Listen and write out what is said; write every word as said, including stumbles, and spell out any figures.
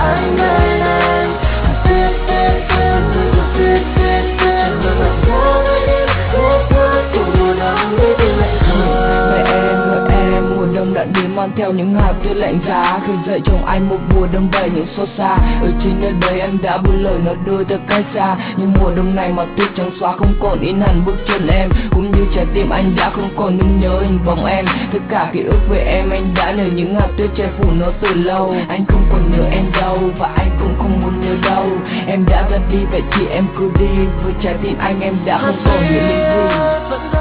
anh bên em. Tuyết tuyết tuyết tuyết tuyết tuyết tuyết nhưng mà sao anh đi tuyết tuyết cùng mùa đông đi tìm lại thôi. Mẹ em ơi em, mùa đông đã đến mang theo những hạt tuyết lạnh giá, khơi dậy trong anh một mùa đông đầy những xót xa. Ở trên nơi đây em đã buông lời nói đôi ta cách xa, nhưng mùa đông này mà tuyết trắng xóa không còn in hẳn bước chân em, cũng như trái tim anh đã không còn nhung nhớ hình bóng em. Tất cả ký ức về em anh đã nhờ những hạt tuyết che phủ nó từ lâu. Anh không còn nhớ em đâu và anh cũng không muốn nhớ đâu. Em đã ra đi vậy thì em cứ đi, với trái tim anh em đã không còn những gì.